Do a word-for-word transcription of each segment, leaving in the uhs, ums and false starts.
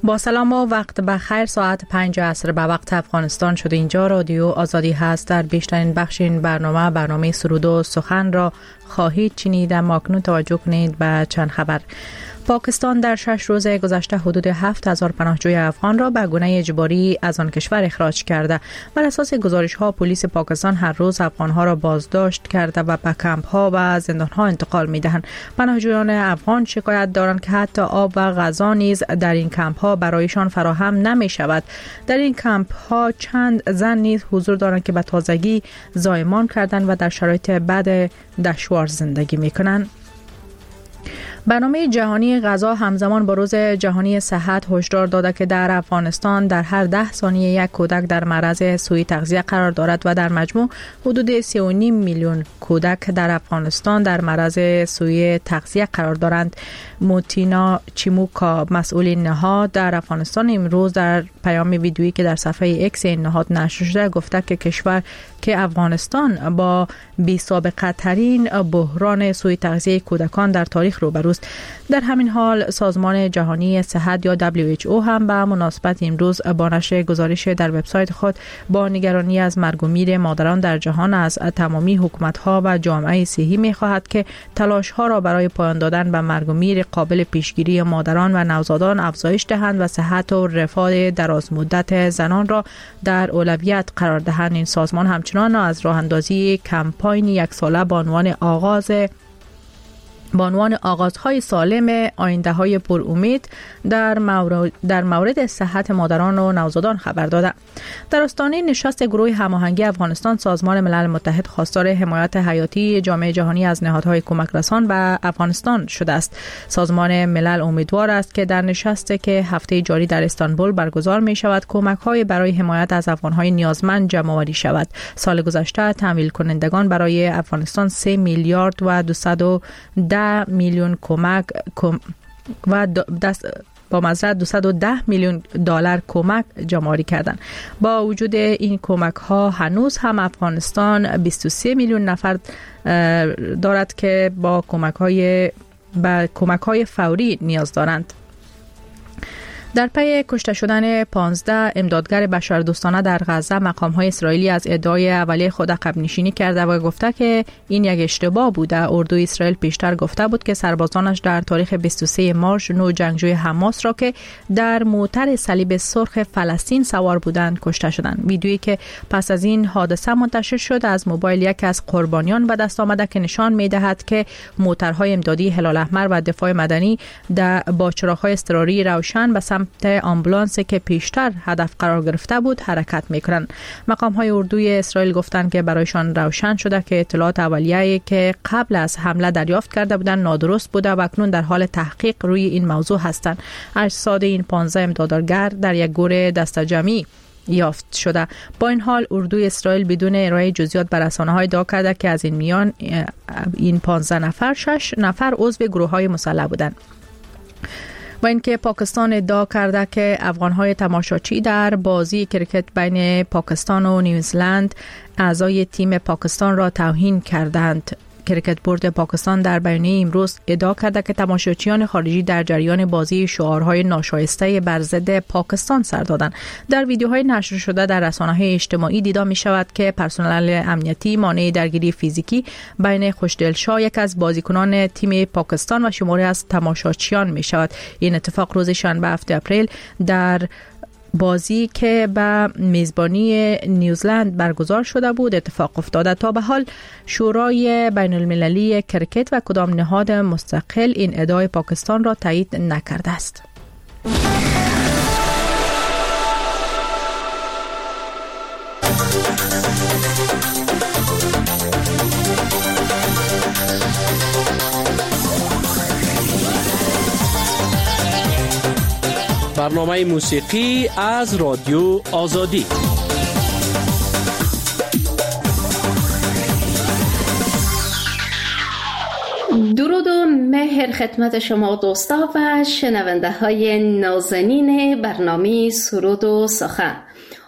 با سلام و وقت بخیر. ساعت پنج عصر به وقت افغانستان شده. اینجا رادیو آزادی هست. در بیشترین بخش این برنامه برنامه سرود و سخن را خواهید شنید. اما اکنون توجه کنید به چند خبر. پاکستان در شش روز گذشته حدود هفت هزار پناهجوی افغان را به گونه اجباری از آن کشور اخراج کرده. بر اساس گزارش‌ها پلیس پاکستان هر روز افغان‌ها را بازداشت کرده و به کمپ‌ها و زندان‌ها انتقال می‌دهند. پناهجویان افغان شکایت دارند که حتی آب و غذا نیز در این کمپ‌ها برایشان فراهم نمی‌شود. در این کمپ‌ها چند زن نیز حضور دارند که به تازگی زایمان کردند و در شرایط بد دشوار زندگی می‌کنند. برنامه جهانی غذا همزمان با روز جهانی صحت هشدار داده که در افغانستان در هر ده ثانیه یک کودک در معرض سوء تغذیه قرار دارد و در مجموع حدود سه و نیم میلیون کودک در افغانستان در معرض سوء تغذیه قرار دارند. موتینا چیموکا مسئول نهاد در افغانستان امروز در پیام ویدیویی که در صفحه اکس این نهاد نشر شده گفته که کشور که افغانستان با بی سابقه ترین بحران سوء تغذیه کودکان در تاریخ روبروست. در همین حال سازمان جهانی صحت یا دبلیو اچ او هم به مناسبت امروز با نشر گزارش در وبسایت خود با نگرانی از مرگ و میر مادران در جهان از تمامی حکومت‌ها و جامعه صحی می‌خواهد که تلاش‌ها را برای پایان دادن به مرگ و میر قابل پیشگیری مادران و نوزادان افزایش دهند و صحت و رفاه درازمدت زنان را در اولویت قرار دهند. این سازمان همچنان از راه اندازی کمپاین یک ساله با عنوان آغاز با عنوان آغازهای سالم آینده‌های پر امید در مورد در مورد صحت مادران و نوزادان خبر داده. در آستانه نشست گروه هماهنگی افغانستان سازمان ملل متحد خواستار حمایت حیاتی جامعه جهانی از نهادهای کمک رسان به افغانستان شده است. سازمان ملل امیدوار است که در نشستی که هفته جاری در استانبول برگزار می شود کمک‌های برای حمایت از افغان‌های نیازمند جمع‌آوری شود. سال گذشته تمویل کنندگان برای افغانستان سه میلیارد و دویست و ده میلیون کمک کم و دست با معذرت دویست و ده میلیون دلار کمک جمع‌آوری کردند. با وجود این کمک ها هنوز هم افغانستان بیست و سه میلیون نفر دارد که با کمک های با کمک های فوری نیاز دارند. در پی کشته شدن پانزده امدادگر بشردوستانه در غزه مقام‌های اسرائیلی از ادعای اولیه خود عقب نشینی کرده و گفته که این یک اشتباه بوده. اردوی اسرائیل پیشتر گفته بود که سربازانش در تاریخ بیست و سه مارس نو جنگجوی حماس را که در موتر صلیب سرخ فلسطین سوار بودند کشته شدند. ویدیویی که پس از این حادثه منتشر شد از موبایل یک از قربانیان به دست آمده که نشان می‌دهد که موترهای امدادی هلال احمر و دفاع مدنی در با چراغ‌های اضطراری روشن به سمت آمبولانسی که پیشتر هدف قرار گرفته بود حرکت میکنند. مقام های اردوی اسرائیل گفتند که برایشان روشن شده که اطلاعات اولیه‌ای که قبل از حمله دریافت کرده بودند نادرست بوده و اکنون در حال تحقیق روی این موضوع هستند. اجساد این پانزده امدادگر در یک گور دسته‌جمعی یافت شده. با این حال اردوی اسرائیل بدون ارائه جزئیات بر رسانه‌ها ادعا کرده که از این میان این پانزده نفر شش نفر عضو گروه‌های مسلح بودند. و اینکه پاکستان ادعا کرده که افغان‌های تماشاچی در بازی کرکت بین پاکستان و نیوزلند اعضای تیم پاکستان را توهین کردند. کرکت بورد پاکستان در بیانیه امروز ادعا کرده که تماشاچیان خارجی در جریان بازی شعارهای ناشایسته بر ضد پاکستان سر دادند. در ویدیوهای نشر شده در رسانه‌های اجتماعی دیده می شود که پرسنل امنیتی مانع درگیری فیزیکی بین خوشدلشاه یک از بازیکنان تیم پاکستان و شماری از تماشاچیان می شود. این اتفاق روز شنبه هفتم اپریل در بازی که به میزبانی نیوزلند برگزار شده بود اتفاق افتاده. تا به حال شورای بین المللی کرکت و کدام نهاد مستقل این ادعای پاکستان را تایید نکرده است. برنامه موسیقی از رادیو آزادی. درود و مهر خدمت شما دوستا و شنونده های نازنین برنامه سرود و سخن.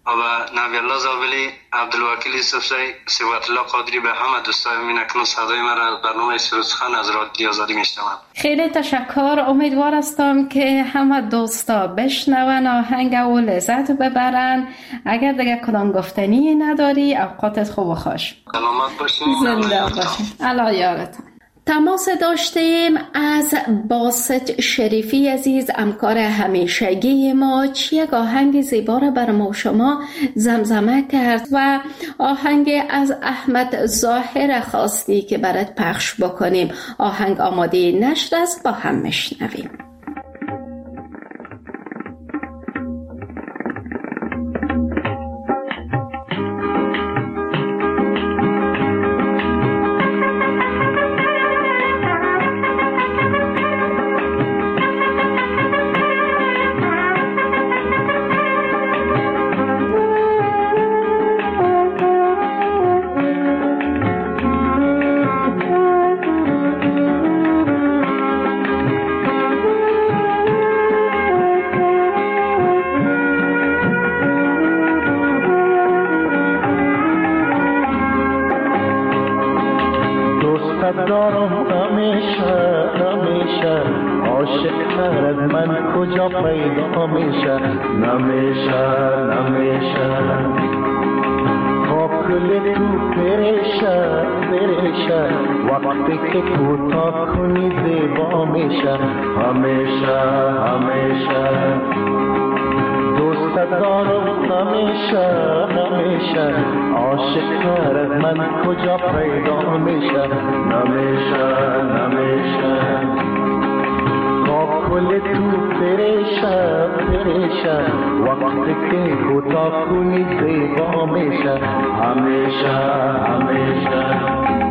و نبی الله زابلی، عبدالوکیل یوسفزی، صفت الله قادری، به همه دوستای من اکنون صدای من را برنامه سرود سخن از رادیو آزادی میشنوم. خیلی تشکر. امیدوار هستم که همه دوستا بشنون آهنگ و لذت ببرن. اگر دیگه کدام گفتنی نداری، اوقاتت خوب و خوش. سلامت باشین. زنده باشین. الله یارتان. تماس داشتیم از باسط شریفی عزیز، همکار همیشگی ما، یک آهنگ زیبا را بر ما شما زمزمه کرد و آهنگ از احمد ظاهر خواستی که برات پخش بکنیم. آهنگ آماده نشر است، با هم میشنویم. دارم همیشه همیشه عاشق تر از من کجا پیدا میشه نمیشه نمیشه کل تو پریشه پریشه وقتی که کوتاه کنی زیبا میشه همیشه همیشه دوست دارم همیشه همیشه عاشق تر از من کجا پیدا میشه نمیشه نمیشه با کل تو پریشه پریشه وقتی که کوتاه کنی زیبا میشه همیشه همیشه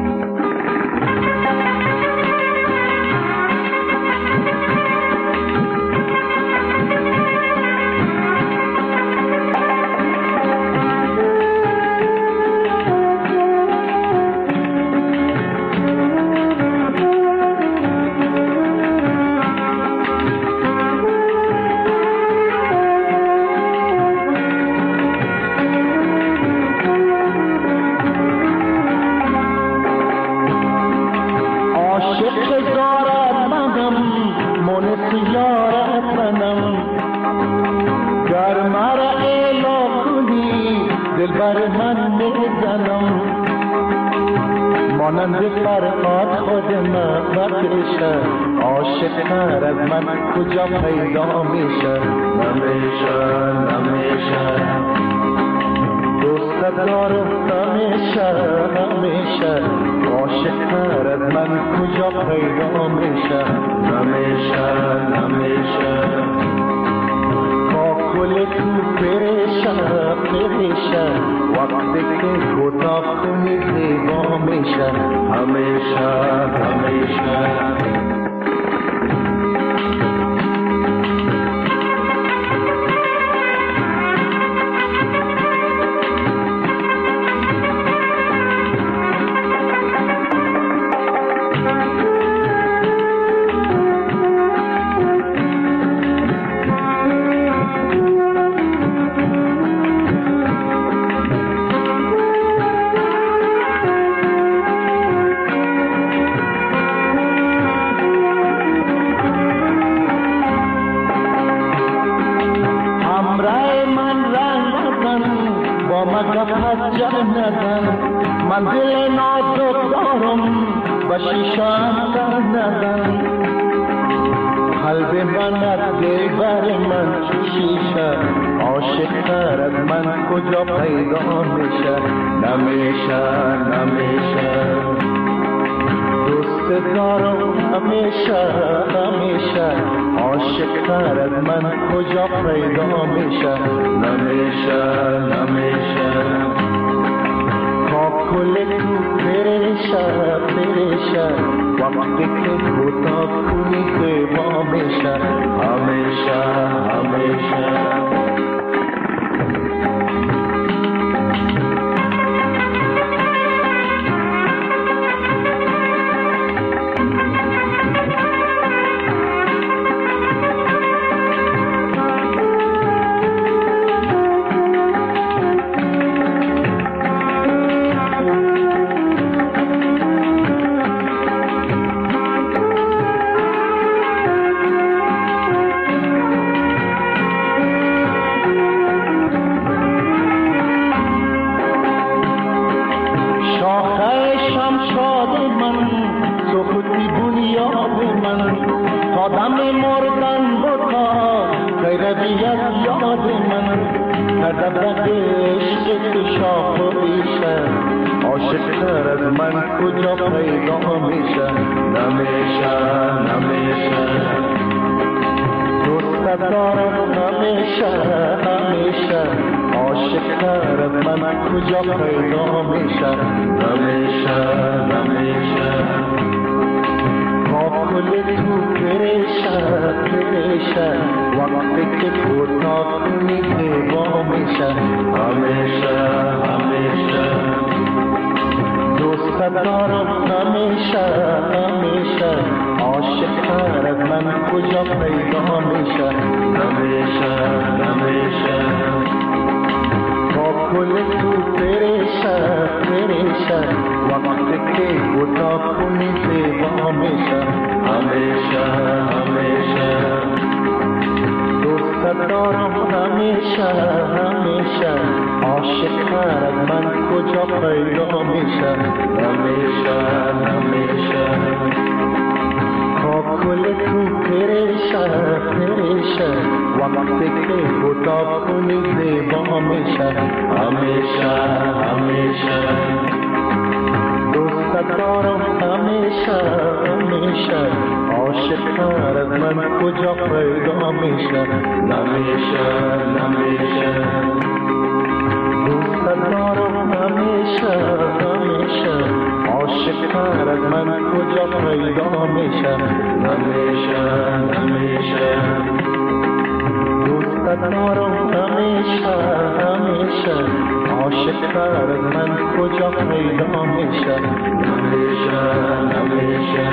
عاشق تر از من کجا پیدا میشه نمیشه نمیشه دوست دارم همیشه همیشه عاشق تر از من کجا پیدا میشه نمیشه نمیشه با کل تو پریشه پریشه وقتی که کوتاه کنی زیبا میشه همیشه همیشه منزل نازک دارم با شیشان در نزن قلب من از دل بر من شیشه عاشق تر از من کجا پیدا میشه نمیشه نمیشه دوست دارم همیشه همیشه عاشق تر از من کجا پیدا میشه نمیشه نمیشه کل تو پریشه پریشه وقتی که کوتاه کنی زیبا میشه همیشه همیشه یاد من تا دم مردن بتا غیر بیاد یاد من هدف عشق تو شاخ و بیشه عاشق تر از من کجا پیدا میشه نمیشه نمیشه دوست دارم همیشه همیشه عاشق تر از من کجا پیدا میشه نمیشه نمیشه با کل تو پریشه پریشه وقتی که کوتاه کنی زیبا میشه همیشه همیشه دوست دارم همیشه همیشه عاشق تر از من کجا پیدا میشه همیشه همیشه با کل تو پریشه پریشه وقتی که کوتاه کنی زیبا میشه همیشه همیشه دوست دارم همیشه همیشه عاشق تر از من کجا پیدا میشه همیشه همیشه با کل تو پریشه پریشه وقتی که کوتاه کنی زیبا میشه همیشه همیشه دوست دارم همیشه همیشه عاشق تر از من کجا پیدا میشه نمیشه نمیشه دوست دارم همیشه همیشه عاشق تر از من کجا پیدا میشه نمیشه نمیشه دوست دارم همیشه همیشه عاشق تر از من کجا پیدا میشه نمیشه نمیشه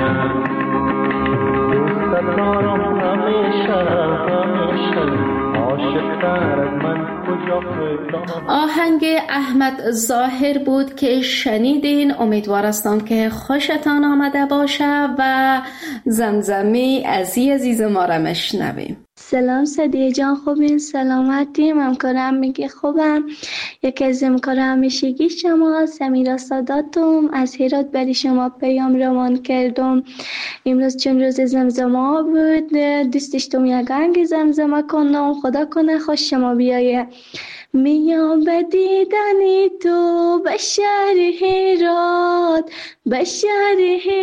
دوست دارم همیشه همیشه عاشق تر از من کجا پیدا میشه. آهنگ احمد ظاهر بود که شنیدین. امیدوارستم که خوشتان آمده باشه و زمزمه عزیز عزیز ما را مشنویم. سلام صدیه جان، خوبین؟ سلامتیم؟ همکارم میگه خوبم. یکی از همکار همیشگی شما سمیرا ساداتم از هرات برای شما پیام روان کردم. امروز چون روز زمزمه بود دوست داشتم یک آهنگ زمزمه کنم. خدا کنه خوش شما بیایه. میام به دیدن تو به شهر هرات به شهر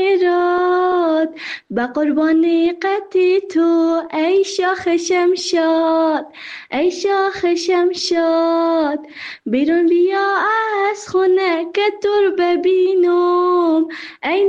هرات به قربانی قدی تو ای شاخ شمشاد ای شاخ شمشاد. بیرون بیا از خونه که دور ببینم ای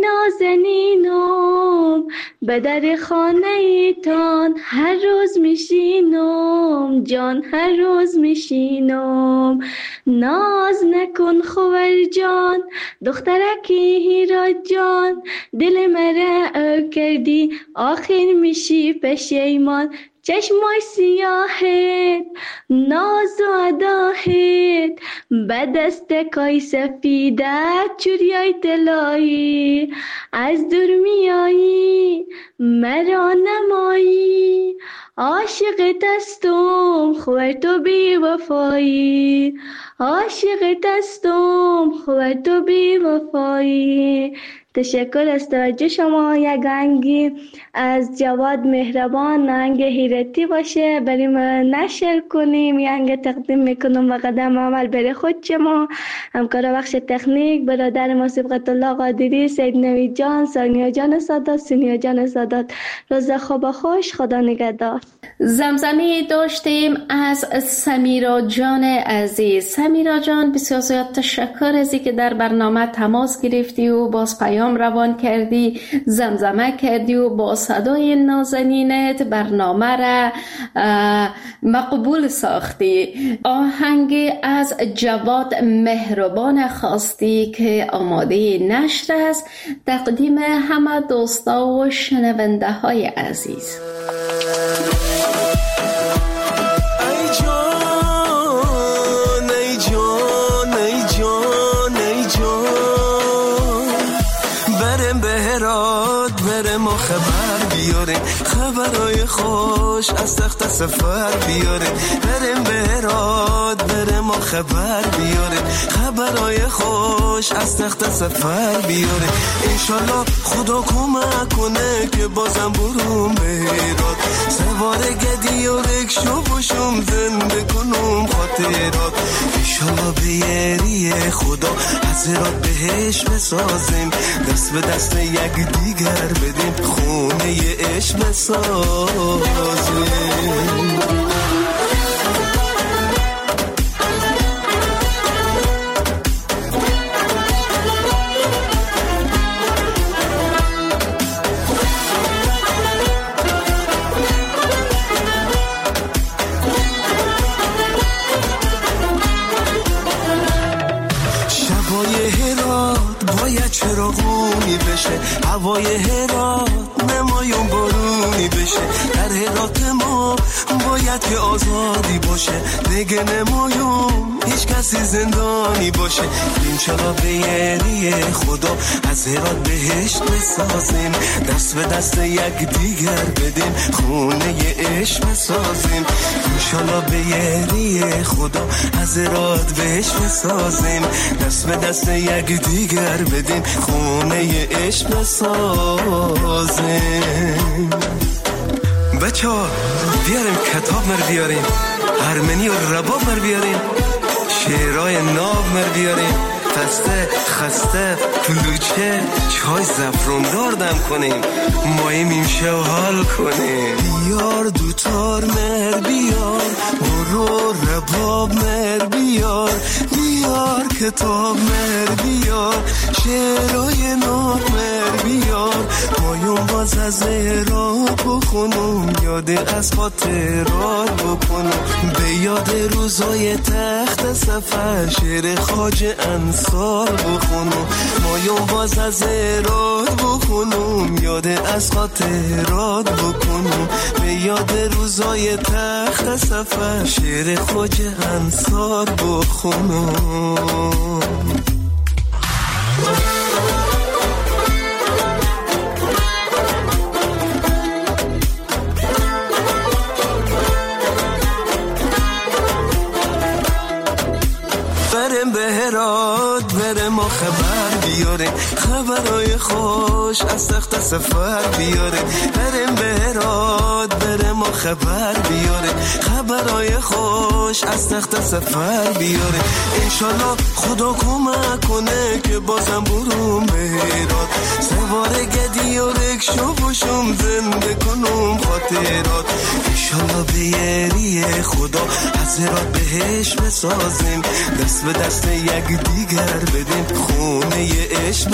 نازنینم به در خانه ایتان هر روز میشینم جان هر روز میشینم. ناز نکن خوار جان دخترکی هیرات جان دل مرا کردی آخر میشی پشیمان. چشمای سیاهت ناز و اداهت به دست کای سفیدت چوریای طلایی از دور میایی مرا نمایی. عاشقت هستم خوار تو بی وفایی عاشقت هستم خوار تو بی وفایی. تشکر از توجه شما. یک آهنگی از جواد مهربان آهنگ هیرتی باشه برای ما نشر کنیم. یک آهنگ تقدیم میکنم و قدم عمل بره خود شما. همکار بخش تکنیک برادر ما صبغت الله قادری، سید نوید جان، سانیا جان سادات، سونیا جان سادات. روز خوب خوش، خدا نگهدار. زمزمه داشتیم از سمیرا جان عزیز. سمیرا جان بسیار زیاد تشکر از اینکه در برنامه تماس گرفتی و باز پیام روان کردی، زمزمه کردی و با صدای نازنینت برنامه را مقبول ساختی. آهنگ از جواد مهربان خواستی که آماده نشر است. تقدیم همه دوستا و شنونده های عزیز. برم به هرات بهراد بره ما خبر بیاریم، خبرای خوش از تخت سفر بیاریم. بریم بهراد بره ما خبر بیاریم، خبرای خوش از تخت سفر بیاریم. انشالله خدا کمک کنه که بازم برون بهراد، سوار گدی و رکشو باشم زنده کنم خاطرات. انشالله به یری خدا حضرات بهش بسازیم، دست به دست یک دیگر بدیم، خونه عشق بسازیم. چراغونی بشه، هوای هرات نمایون بارونی بشه. در هرات ما باید که آزادی باشه، دیگه نمایون هیچ کسی زندانی باشه. انشالله به یری خدا از هرات بهشت بسازیم، دست به دست یک دیگر بدیم، خونه عشق بسازیم. انشالله به یری خدا از هرات بهشت بسازیم، دست به دست یک دیگر بدیم، خونه عشق بسازیم. بچه ها بیاریم کتاب مر بیاریم، ارمنی و رباب مر بیاریم، شعرهای ناب مر بیاریم، خسته خسته کلوچه چای زفروندار دم کنیم، ماییم ایمشه و حال کنیم. بیار دوتار مر بیار، برو رباب مر بیار، بیار کتاب مر بیار، شعرهای ناب مر بیار. ماییم باز از هرات بخونم، یاد از خاطرات بکنم، به یاد روزای تخت سفر شعر خواجه انصار بخونم. ماییم باز از هرات بخونم، یاد از خاطرات بکنم، به یاد روزای تخت سفر شعر خواجه انصار بخونم. بریم بهراد بره ما خبر بیاریم، خبرای خوش از تخت سفر بیاریم. بریم بهراد بره ما خبر بیاریم، خبرای خوش از تخت سفر بیاریم. انشالله خدا کمک کنه که بازم برون بهراد، سوار گدی و رکشو باشم زنده کنم خاطرات. انشالله به یری خدا حضرات بهش بسازیم، دست به دست یک دیگر بدیم، خونه عشق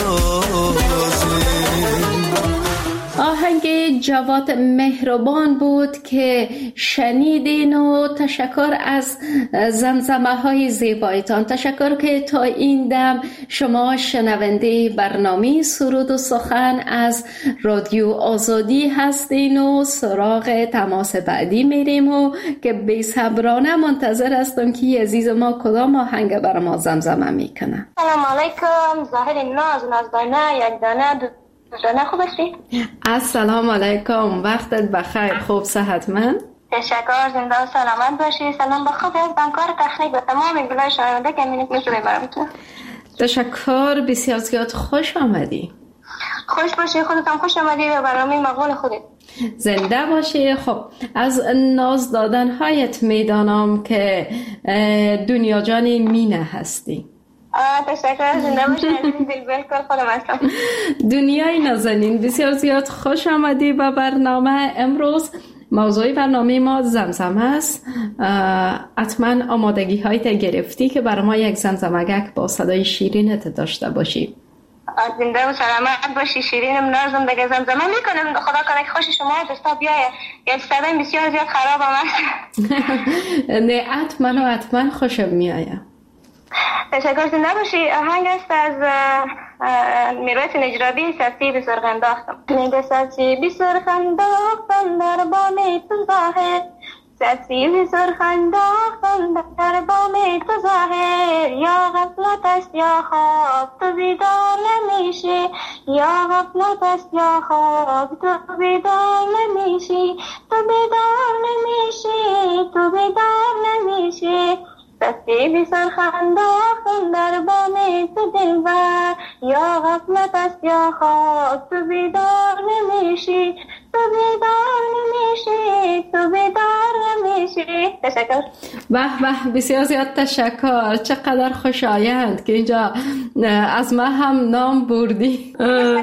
بسازیم. آهنگ جواد مهربان بود که شنیدین و تشکر از زمزمه های زیبایتان. تشکر که تا این دم شما شنونده برنامه سرود و سخن از رادیو آزادی هستین و سراغ تماس بعدی میریم و که بی‌صبرانه منتظر هستم که عزیز ما کدام آهنگ بر ما زمزمه میکنه. سلام علیکم، ظاهر ناز نازدانه یک دانه دو دانه. خوب هستی؟ السلام علیکم، وقتت بخیر، خوب صحتمند؟ تشکر، زنده و سلامت باشی. سلام به خود بانکار تخنیک و تمام گلای شنونده که می‌بینید می‌تونید برامتون. تشکر، بسیار زیاد خوش آمدی. خوش باشی، خودتم خوش آمدی و برنامه مقبول خودت. زنده باشی. خب از ناز دادن‌هایت میدانم که دنیا جانی مینه هستی. آه تشکر، زنده باشی. عزیزی بالکل خودم هستم. دنیای نازنین، بسیار زیاد خوش آمدی به برنامه. امروز موضوع برنامه ما زمزمه است. حتما آمادگی هایت گرفتی که برای ما یک زمزمگک با صدای شیرینت داشته باشی. زنده و سلامت باشی. شیرینم نازم دیگه زمزمه میکنم. خدا کنه که خوش شما دوستا بیایه. یک صدای بسیار زیاد خرابم هست. نه حتما و حتما خوشم میایه. تشکر، زنده باشی. آهنگ است از میرویس نجرابی، سرسی به سرخ انداختم. میگه سرسی به سرخ انداختم در بام تو ظاهر، سیب سرخ انداختم در بام تو ظاهر، یا غفلت است یا خواب تو بیدار نمیشی، یا غفلت است یا خواب تو بیدار نمیشی، تو بیدار نمیشی، تو بیدار نمیشی. سیب سرخ انداختم در بام تو دلبر، یا غفلت است یا خواب تو بیدار نمیشی، تو بیدار نمیشی، تو بیدار نمیشی. تشکر. به به، بسیار زیاد تشکر. چقدر خوشایند که اینجا از ما هم نام بردی.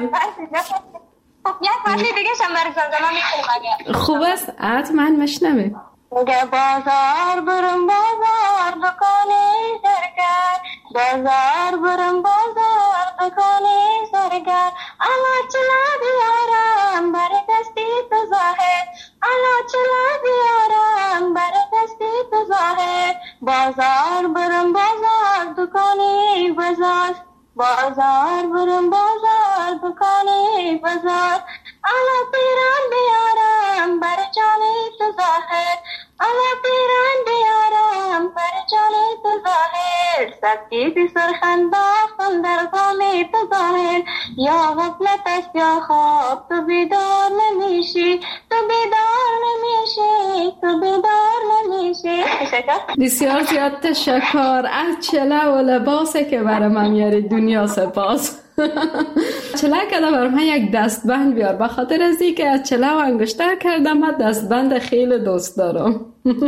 یک فصل دیگه شم برای زمزمه میکنیم اگر خوب است. حتما مشنویم. میگه بازار برم بازار دکانی سرگر، بازار برم بازار دکانی سرگر، اما چلا بیارم بر دستی تو ظاهر، اما چلا بیارم بر دستی تو ظاهر. بازار برم بازار دکانی بازار، بازار برم بازار دکانی بازار، اما پیران بیارم بر جانی تو ظاهر، اما پیران بیارم بر جانی تو ظاهر. سبکی بی سرخن باختم در بامی تو ظاهر، یا غفلت است یا خواب تو بیدار نمیشی، تو بیدار نمیشی، تو بیدار نمیشی. بسیار زیاد تشکر. از چله و لباسه که برای من میاری دنیا سپاس. چله کده برای من یک دستبند بیار، بخاطر از این که از چله و انگشتر کردم. من دستبند خیلی دوست دارم.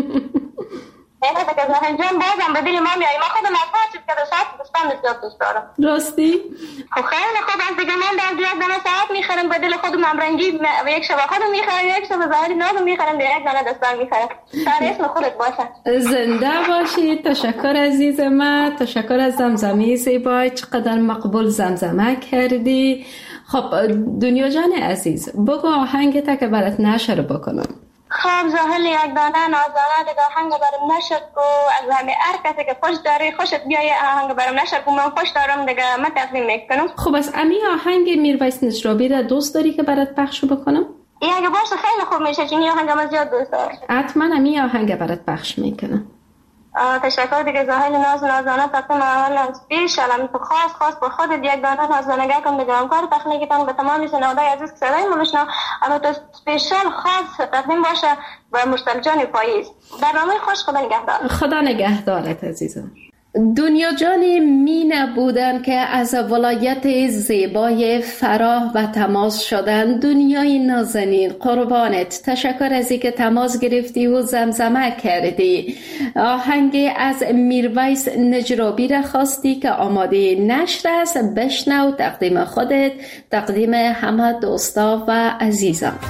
اینه که زهن جان بازم به دل ما میایی. من خودم از هر چیز که دو ساعت دستبند زیاد دوست دارم. راستی؟ خب خیلی خوب است دیگه. من در یک دانه ساعت میخرم به دل خودم همرنگی و یک شبه خودم میخرم، یک شبه ظاهری نازم میخرم، در یک دانه دستبند میخرم. سر اسم خودت باشه. زنده باشی. تشکر عزیز من. تشکر از زمزمه زیبای. چقدر مقبول زمزمه کردی. خب دنیا جان عزیز، بگو آهنگت که برات نشر بکنم. خب زاهل یک دانه نازانه دیگه آهنگ برام نشر کو، از همه هر کسی که خوش داری خوشت بیایه آهنگ برام نشر کو. من خوش دارم دیگه، من تقدیم میکنم. خب از امی آهنگ میرویس نشرابی را دوست داری که برات پخش بکنم؟ این اگه باشه خیلی خوب میشه، چون این آهنگ من زیاد دوست دارم. حتما امی آهنگ برات پخش میکنم. تشکر دیگه زاهل ناز نازانه تقدیم اول پیش علم تو خاص خاص به خودت یک دانه نازانگه کن دیگه. همکار تکنیکتان به تمامی شنوندگان عزیز که صدای ما میشنون، اما تو اسپیشال خاص تقدیم باشه به مشتاق جان پاییز. برنامه خوش. خدا نگهدار. خدا نگهدارت عزیزم. دنیا جان مینه بودن که از ولایت زیبای فراه و تماس شدن. دنیای نازنین قربانت. تشکر از اینکه تماس گرفتی و زمزمه کردی. آهنگ از میرویس نجرابی را خواستی که آماده نشر است. بشنو. تقدیم خودت، تقدیم همه دوستا و عزیزان.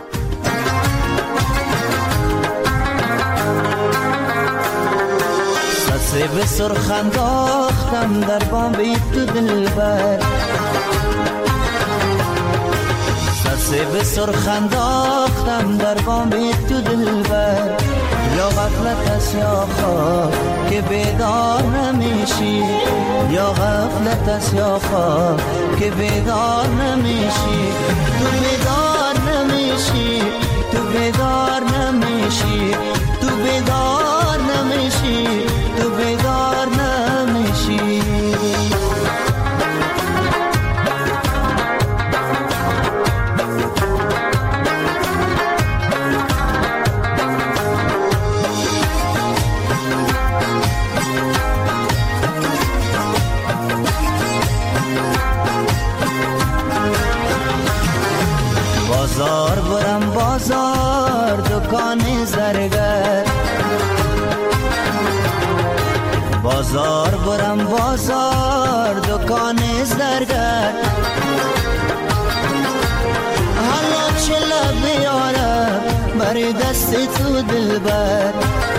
سیب سرخ انداختم در بام تو دلبر، سیب سرخ انداختم در بام تو دلبر، یا غفلت است یا خواب که بیدار نمیشی، یا غفلت است یا خواب که بیدار نمیشی. تو بیدار نمیشی، تو بیدار نمیشی، تو بیدار نمیشی، تو بیدار نمیشی. بازار برم بازار دکان زرگر، بازار برم بازار دکان زرگر، حالا چلا بیارم بر دست تو دلبر،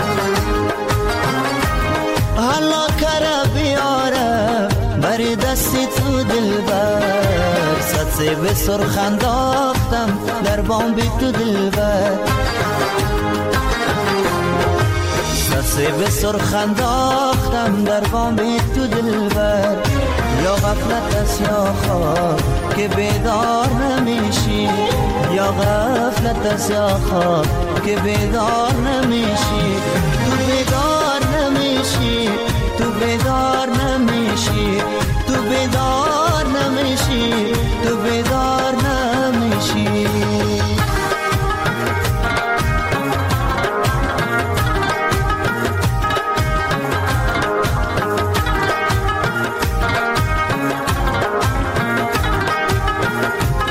حالا کرا بیارم بر دست تو دلبر. صد سیب سرخ انداختم در بام بی تو دلبر، صد سیب سرخ انداختم در بام بی تو دلبر، یا غفلت است یا خواب که بیدار نمیشی، یا یا غفلت است یا خواب که بیدار نمیشی، تو بیدار نمیشی، تو بیدار نمیشی.